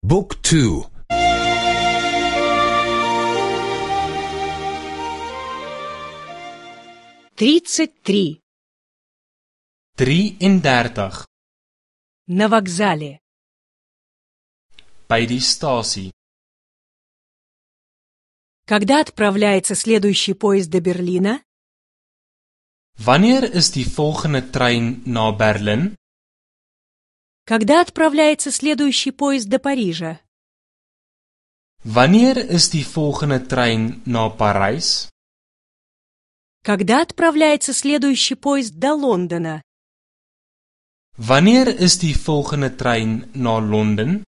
Book 2. 33. 33 На вокзале. by die stasie. Когда отправляется следующий поезд до Берлина? Wanneer is die volgende trein na Berlin? Когда отправляется следующий поезд до Парижа? Wanneer is die volgende trein na Parys? Когда отправляется следующий поезд до Лондона? Wanneer is die volgende trein na Londen?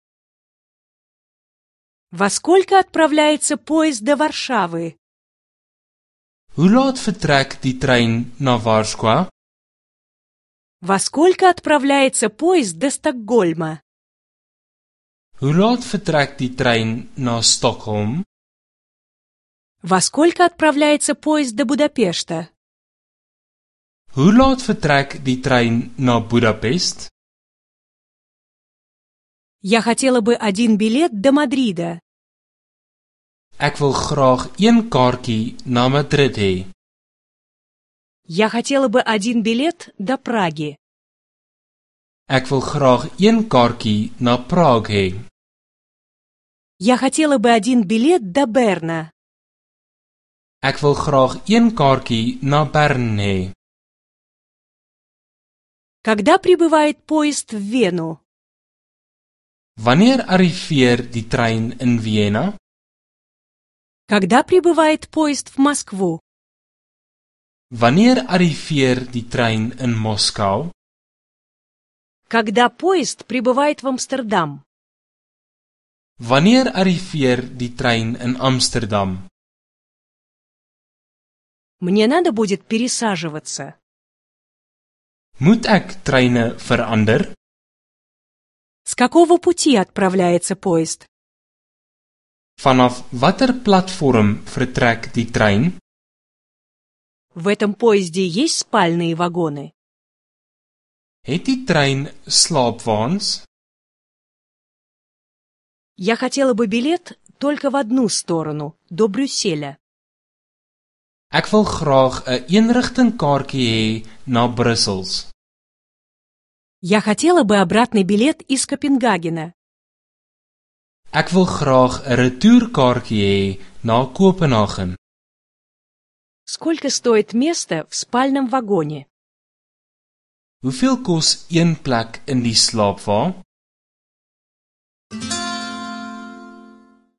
Во сколько отправляется поезд до Варшавы? Hoe laat vertrek die trein na Warschau? Во сколько отправляется поезд до Стокгольма? Hoe laat vertrek die trein na Stockholm? Во сколько отправляется поезд до Будапешта? Hoe laat vertrek die trein na Budapest? Я хотела бы один билет до Мадрида. Ek wil graag een kaartjie na Madrid hê. Я хотела бы один билет до Праги. Ek wil graag een kaartjie na Praag hê. Я хотела бы один билет до Берна. Ek wil graag een kaartjie na Bern hê. Когда прибывает поезд в Вену? Wanneer arriveer die trein in Vienna? Когда прибывает поезд в Москву? Wanneer arriveer die trein in Moskou? Когда поезд прибывает в Амстердам? Wanneer arriveer die trein in Amsterdam? Мне надо будет пересаживаться. Moet ek treine verander? С какого пути отправляется поезд? Vanaf watter platform vertrek die trein? В этом поезде есть спальные вагоны? Het die trein slaapwaens? Я хотела бы билет только в одну сторону, до Брюсселя. Ek wil graag 'n eenrigtingkaartjie hê na Brussels. Я хотела бы обратный билет из Копенгагена. Ek wil graag 'n retourkaartjie hê na Kopenhagen. Сколько стоит место в спальном вагоне? Hoeveel kos een plek in die slaapwa?